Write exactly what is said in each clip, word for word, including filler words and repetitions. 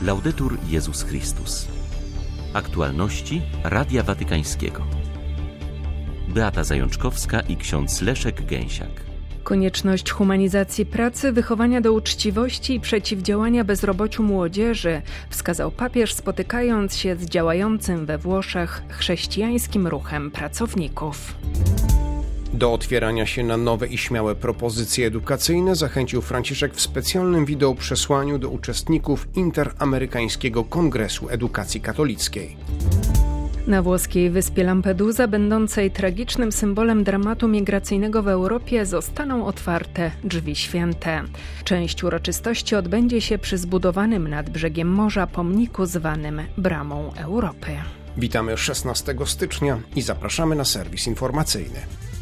Laudetur Jezus Chrystus. Aktualności Radia Watykańskiego. Beata Zajączkowska i ksiądz Leszek Gęsiak. Konieczność humanizacji pracy, wychowania do uczciwości i przeciwdziałania bezrobociu młodzieży wskazał papież, spotykając się z działającym we Włoszech chrześcijańskim ruchem pracowników. Do otwierania się na nowe i śmiałe propozycje edukacyjne zachęcił Franciszek w specjalnym wideoprzesłaniu do uczestników Interamerykańskiego Kongresu Edukacji Katolickiej. Na włoskiej wyspie Lampedusa, będącej tragicznym symbolem dramatu migracyjnego w Europie, zostaną otwarte drzwi święte. Część uroczystości odbędzie się przy zbudowanym nad brzegiem morza pomniku zwanym Bramą Europy. Witamy szesnastego stycznia i zapraszamy na serwis informacyjny.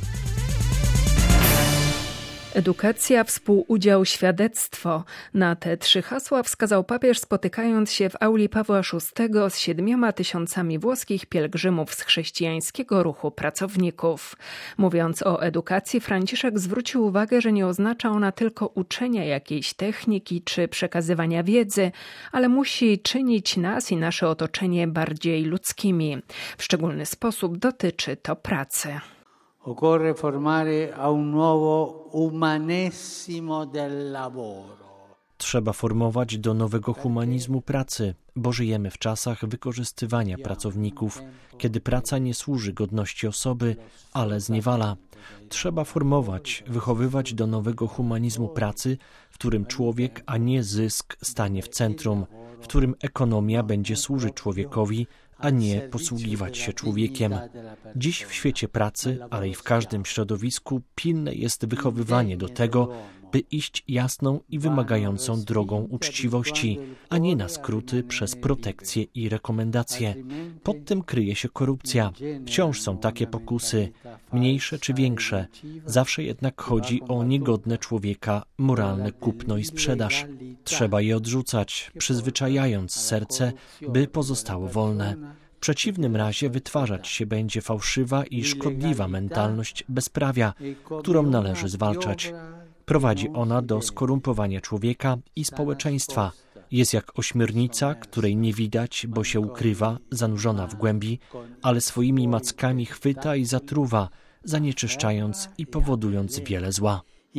Edukacja, współudział, świadectwo. Na te trzy hasła wskazał papież, spotykając się w auli Pawła szóstego z siedmioma tysiącami włoskich pielgrzymów z chrześcijańskiego ruchu pracowników. Mówiąc o edukacji, Franciszek zwrócił uwagę, że nie oznacza ona tylko uczenia jakiejś techniki czy przekazywania wiedzy, ale musi czynić nas i nasze otoczenie bardziej ludzkimi. W szczególny sposób dotyczy to pracy. Occorre formare a un nuovo umanissimo del lavoro. Trzeba formować do nowego humanizmu pracy, bo żyjemy w czasach wykorzystywania pracowników, kiedy praca nie służy godności osoby, ale zniewala. Trzeba formować, wychowywać do nowego humanizmu pracy, w którym człowiek, a nie zysk, stanie w centrum, w którym ekonomia będzie służyć człowiekowi, a nie posługiwać się człowiekiem. Dziś w świecie pracy, ale i w każdym środowisku pilne jest wychowywanie do tego, by iść jasną i wymagającą drogą uczciwości, a nie na skróty przez protekcje i rekomendacje. Pod tym kryje się korupcja. Wciąż są takie pokusy, mniejsze czy większe. Zawsze jednak chodzi o niegodne człowieka, moralne kupno i sprzedaż. Trzeba je odrzucać, przyzwyczajając serce, by pozostało wolne. W przeciwnym razie wytwarzać się będzie fałszywa i szkodliwa mentalność bezprawia, którą należy zwalczać. Prowadzi ona do skorumpowania człowieka i społeczeństwa. Jest jak ośmiornica, której nie widać, bo się ukrywa, zanurzona w głębi, ale swoimi mackami chwyta i zatruwa, zanieczyszczając i powodując wiele zła.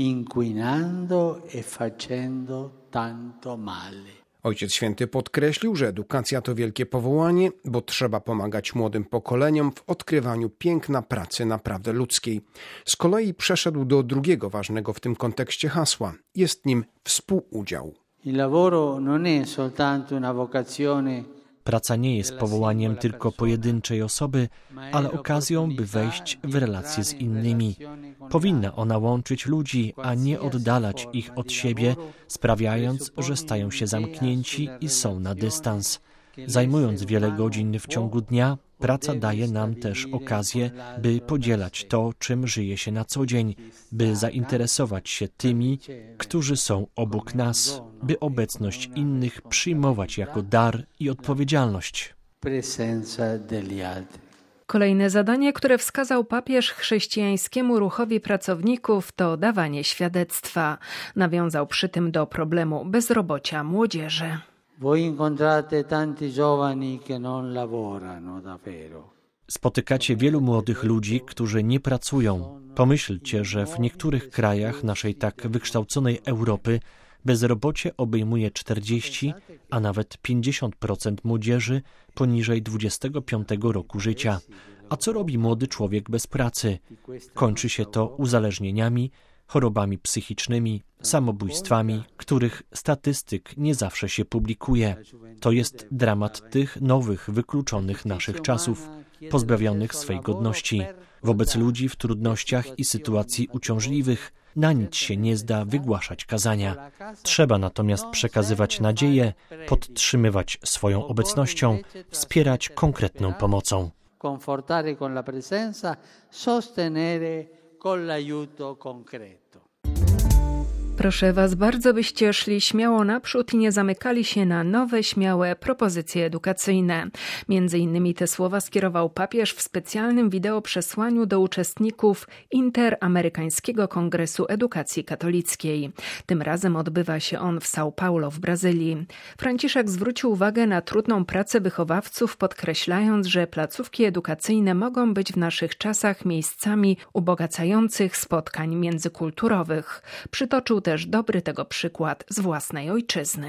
Inquinando e facendo tanto male. Ojciec Święty podkreślił, że edukacja to wielkie powołanie, bo trzeba pomagać młodym pokoleniom w odkrywaniu piękna pracy naprawdę ludzkiej. Z kolei przeszedł do drugiego ważnego w tym kontekście hasła. Jest nim współudział. Il lavoro non è soltanto una vocazione. Praca nie jest powołaniem tylko pojedynczej osoby, ale okazją, by wejść w relacje z innymi. Powinna ona łączyć ludzi, a nie oddalać ich od siebie, sprawiając, że stają się zamknięci i są na dystans. Zajmując wiele godzin w ciągu dnia, praca daje nam też okazję, by podzielać to, czym żyje się na co dzień, by zainteresować się tymi, którzy są obok nas, by obecność innych przyjmować jako dar i odpowiedzialność. Kolejne zadanie, które wskazał papież chrześcijańskiemu ruchowi pracowników, to dawanie świadectwa. Nawiązał przy tym do problemu bezrobocia młodzieży. Voi incontrate tanti giovani che non lavorano davvero. Spotykacie wielu młodych ludzi, którzy nie pracują. Pomyślcie, że w niektórych krajach naszej tak wykształconej Europy bezrobocie obejmuje czterdzieści, a nawet pięćdziesiąt procent młodzieży poniżej dwudziestego piątego roku życia. A co robi młody człowiek bez pracy? Kończy się to uzależnieniami, chorobami psychicznymi, samobójstwami, których statystyk nie zawsze się publikuje. To jest dramat tych nowych, wykluczonych naszych czasów, pozbawionych swej godności. Wobec ludzi w trudnościach i sytuacji uciążliwych na nic się nie zda wygłaszać kazania. Trzeba natomiast przekazywać nadzieję, podtrzymywać swoją obecnością, wspierać konkretną pomocą. Confortare con la presenza, sostenere con l'aiuto concreto. Proszę Was bardzo, byście szli śmiało naprzód i nie zamykali się na nowe, śmiałe propozycje edukacyjne. Między innymi te słowa skierował papież w specjalnym wideo przesłaniu do uczestników Interamerykańskiego Kongresu Edukacji Katolickiej. Tym razem odbywa się on w São Paulo w Brazylii. Franciszek zwrócił uwagę na trudną pracę wychowawców, podkreślając, że placówki edukacyjne mogą być w naszych czasach miejscami ubogacających spotkań międzykulturowych. Przytoczył też dobry tego przykład z własnej ojczyzny.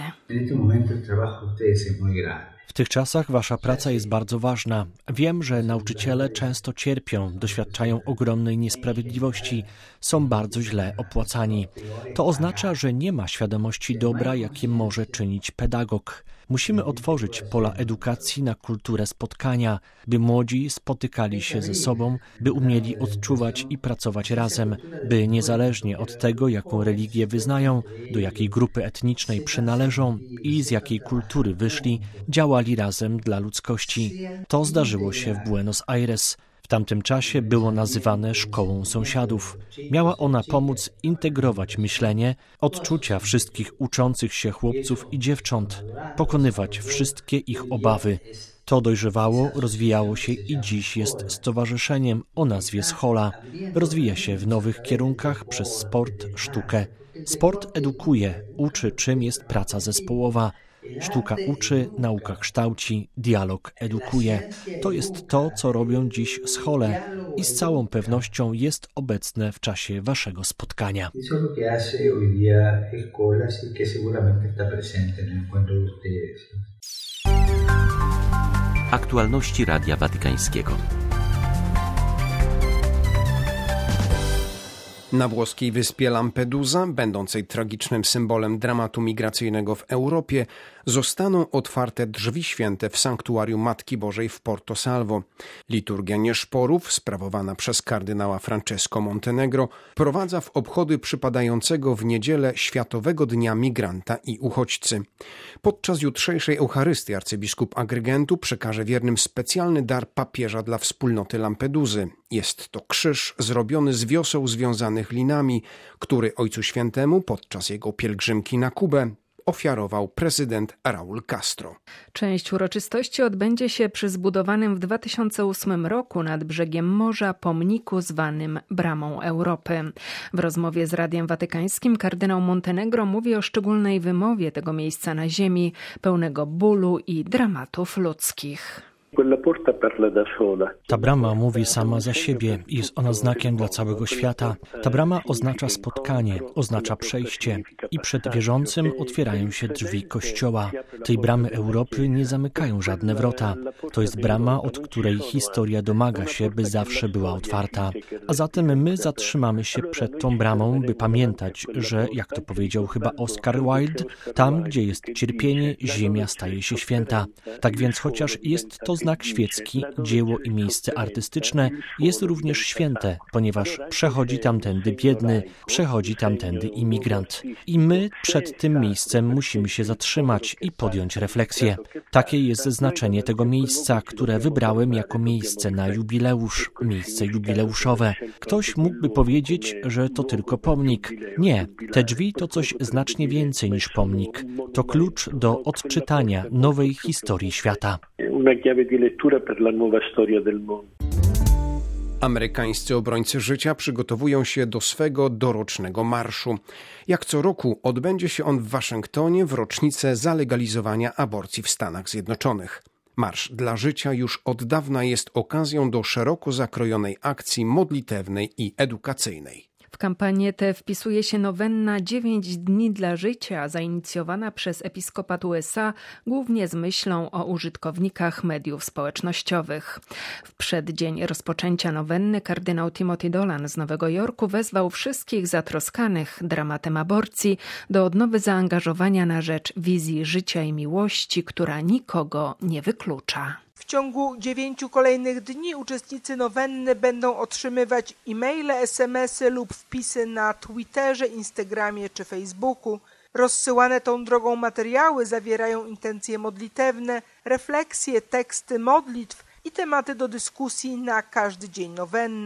W tych czasach wasza praca jest bardzo ważna. Wiem, że nauczyciele często cierpią, doświadczają ogromnej niesprawiedliwości, są bardzo źle opłacani. To oznacza, że nie ma świadomości dobra, jakie może czynić pedagog. Musimy otworzyć pola edukacji na kulturę spotkania, by młodzi spotykali się ze sobą, by umieli odczuwać i pracować razem, by niezależnie od tego, jaką religię wyznają, do jakiej grupy etnicznej przynależą i z jakiej kultury wyszli, działali razem dla ludzkości. To zdarzyło się w Buenos Aires. W tamtym czasie było nazywane szkołą sąsiadów. Miała ona pomóc integrować myślenie, odczucia wszystkich uczących się chłopców i dziewcząt, pokonywać wszystkie ich obawy. To dojrzewało, rozwijało się i dziś jest stowarzyszeniem o nazwie Schola. Rozwija się w nowych kierunkach przez sport, sztukę. Sport edukuje, uczy, czym jest praca zespołowa. Sztuka uczy, nauka kształci, dialog edukuje. To jest to, co robią dziś Schole i z całą pewnością jest obecne w czasie waszego spotkania. Aktualności Radia Watykańskiego. Na włoskiej wyspie Lampedusa, będącej tragicznym symbolem dramatu migracyjnego w Europie, zostaną otwarte drzwi święte w sanktuarium Matki Bożej w Porto Salvo. Liturgia Nieszporów, sprawowana przez kardynała Francesco Montenegro, prowadza w obchody przypadającego w niedzielę Światowego Dnia Migranta i Uchodźcy. Podczas jutrzejszej Eucharystii arcybiskup Agrygentu przekaże wiernym specjalny dar papieża dla wspólnoty Lampedusy. Jest to krzyż zrobiony z wioseł związanych linami, który Ojcu Świętemu podczas jego pielgrzymki na Kubę ofiarował prezydent Raúl Castro. Część uroczystości odbędzie się przy zbudowanym w dwa tysiące ósmym roku nad brzegiem morza pomniku zwanym Bramą Europy. W rozmowie z Radiem Watykańskim kardynał Montenegro mówi o szczególnej wymowie tego miejsca na ziemi, pełnego bólu i dramatów ludzkich. Ta brama mówi sama za siebie i jest ona znakiem dla całego świata. Ta brama oznacza spotkanie, oznacza przejście i przed wierzącym otwierają się drzwi Kościoła. Tej bramy Europy nie zamykają żadne wrota. To jest brama, od której historia domaga się, by zawsze była otwarta. A zatem my zatrzymamy się przed tą bramą, by pamiętać, że, jak to powiedział chyba Oscar Wilde, tam, gdzie jest cierpienie, ziemia staje się święta. Tak więc chociaż jest to znak świecki, dzieło i miejsce artystyczne jest również święte, ponieważ przechodzi tamtędy biedny, przechodzi tamtędy imigrant. I my przed tym miejscem musimy się zatrzymać i podjąć refleksję. Takie jest znaczenie tego miejsca, które wybrałem jako miejsce na jubileusz, miejsce jubileuszowe. Ktoś mógłby powiedzieć, że to tylko pomnik. Nie, te drzwi to coś znacznie więcej niż pomnik. To klucz do odczytania nowej historii świata. Amerykańscy obrońcy życia przygotowują się do swego dorocznego marszu. Jak co roku odbędzie się on w Waszyngtonie w rocznicę zalegalizowania aborcji w Stanach Zjednoczonych. Marsz dla życia już od dawna jest okazją do szeroko zakrojonej akcji modlitewnej i edukacyjnej. W kampanię tę wpisuje się nowenna dziewięć dni dla życia, zainicjowana przez episkopat U S A, głównie z myślą o użytkownikach mediów społecznościowych. W przeddzień rozpoczęcia nowenny kardynał Timothy Dolan z Nowego Jorku wezwał wszystkich zatroskanych dramatem aborcji do odnowy zaangażowania na rzecz wizji życia i miłości, która nikogo nie wyklucza. W ciągu dziewięciu kolejnych dni uczestnicy nowenny będą otrzymywać e-maile, es em esy lub wpisy na Twitterze, Instagramie czy Facebooku. Rozsyłane tą drogą materiały zawierają intencje modlitewne, refleksje, teksty modlitw i tematy do dyskusji na każdy dzień nowenny.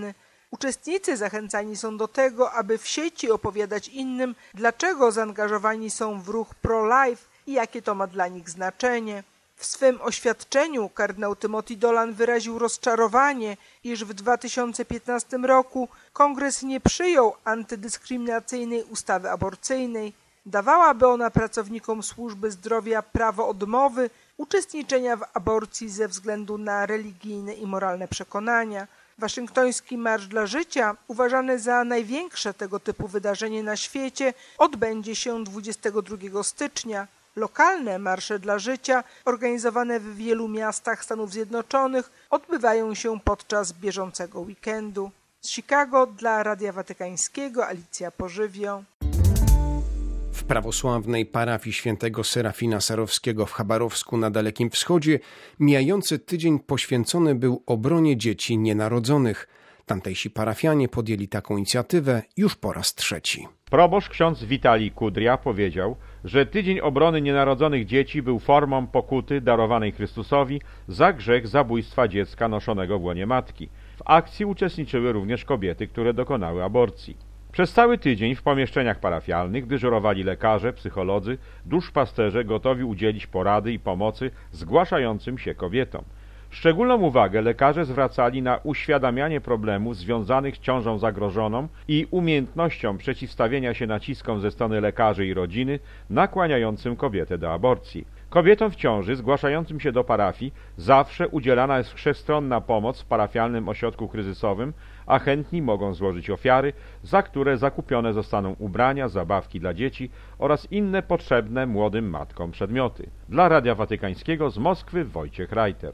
Uczestnicy zachęcani są do tego, aby w sieci opowiadać innym, dlaczego zaangażowani są w ruch pro-life i jakie to ma dla nich znaczenie. W swym oświadczeniu kardynał Timothy Dolan wyraził rozczarowanie, iż w dwa tysiące piętnastym roku Kongres nie przyjął antydyskryminacyjnej ustawy aborcyjnej. Dawałaby ona pracownikom służby zdrowia prawo odmowy uczestniczenia w aborcji ze względu na religijne i moralne przekonania. Waszyngtoński Marsz dla Życia, uważany za największe tego typu wydarzenie na świecie, odbędzie się dwudziestego drugiego stycznia. Lokalne marsze dla życia, organizowane w wielu miastach Stanów Zjednoczonych, odbywają się podczas bieżącego weekendu. Z Chicago dla Radia Watykańskiego Alicja Pożywio. W prawosławnej parafii świętego Serafina Sarowskiego w Chabarowsku na Dalekim Wschodzie mijający tydzień poświęcony był obronie dzieci nienarodzonych. Tamtejsi parafianie podjęli taką inicjatywę już po raz trzeci. Proboszcz ksiądz Witalij Kudria powiedział, że Tydzień Obrony Nienarodzonych Dzieci był formą pokuty darowanej Chrystusowi za grzech zabójstwa dziecka noszonego w łonie matki. W akcji uczestniczyły również kobiety, które dokonały aborcji. Przez cały tydzień w pomieszczeniach parafialnych dyżurowali lekarze, psycholodzy, duszpasterze gotowi udzielić porady i pomocy zgłaszającym się kobietom. Szczególną uwagę lekarze zwracali na uświadamianie problemów związanych z ciążą zagrożoną i umiejętnością przeciwstawienia się naciskom ze strony lekarzy i rodziny nakłaniającym kobietę do aborcji. Kobietom w ciąży zgłaszającym się do parafii zawsze udzielana jest wszechstronna pomoc w parafialnym ośrodku kryzysowym, a chętni mogą złożyć ofiary, za które zakupione zostaną ubrania, zabawki dla dzieci oraz inne potrzebne młodym matkom przedmioty. Dla Radia Watykańskiego z Moskwy Wojciech Reiter.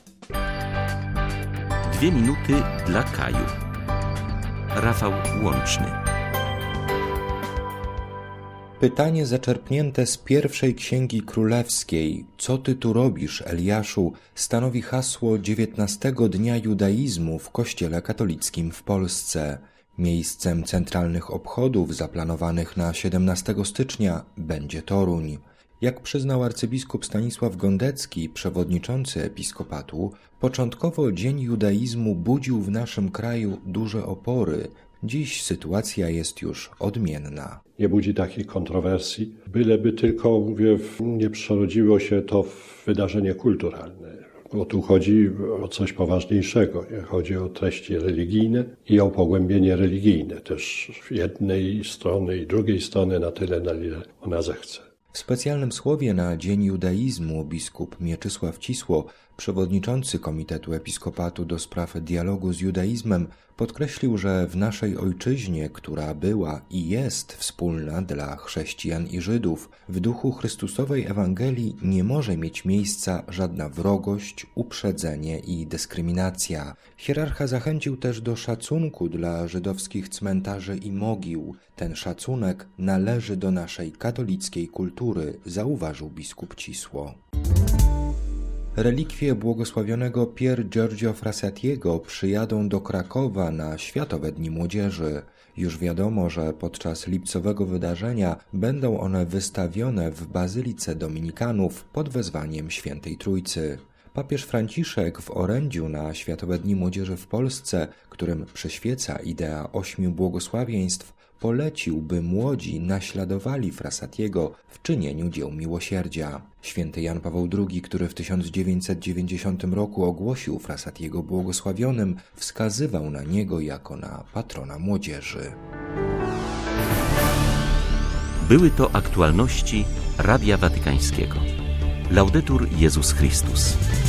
Dwie minuty dla Kaju. Rafał Łączny. Pytanie zaczerpnięte z pierwszej Księgi Królewskiej, co ty tu robisz, Eliaszu, stanowi hasło dziewiętnastego Dnia Judaizmu w Kościele katolickim w Polsce. Miejscem centralnych obchodów zaplanowanych na siedemnastego stycznia będzie Toruń. Jak przyznał arcybiskup Stanisław Gondecki, przewodniczący episkopatu, początkowo Dzień Judaizmu budził w naszym kraju duże opory. Dziś sytuacja jest już odmienna. Nie budzi takich kontrowersji, byleby tylko, mówię, nie przerodziło się to w wydarzenie kulturalne. Bo tu chodzi o coś poważniejszego. Chodzi o treści religijne i o pogłębienie religijne też jednej strony i drugiej strony na tyle, na ile ona zechce. W specjalnym słowie na Dzień Judaizmu biskup Mieczysław Cisło, przewodniczący Komitetu Episkopatu do spraw dialogu z judaizmem, podkreślił, że w naszej ojczyźnie, która była i jest wspólna dla chrześcijan i Żydów, w duchu Chrystusowej Ewangelii nie może mieć miejsca żadna wrogość, uprzedzenie i dyskryminacja. Hierarcha zachęcił też do szacunku dla żydowskich cmentarzy i mogił. Ten szacunek należy do naszej katolickiej kultury, zauważył biskup Cisło. Relikwie błogosławionego Pier Giorgio Frassatiego przyjadą do Krakowa na Światowe Dni Młodzieży. Już wiadomo, że podczas lipcowego wydarzenia będą one wystawione w Bazylice Dominikanów pod wezwaniem Świętej Trójcy. Papież Franciszek w orędziu na Światowe Dni Młodzieży w Polsce, którym przyświeca idea ośmiu błogosławieństw, polecił, by młodzi naśladowali Frassatiego w czynieniu dzieł miłosierdzia. Święty Jan Paweł drugi, który w tysiąc dziewięćset dziewięćdziesiątym roku ogłosił Frassatiego błogosławionym, wskazywał na niego jako na patrona młodzieży. Były to aktualności Radia Watykańskiego. Laudetur Jezus Chrystus.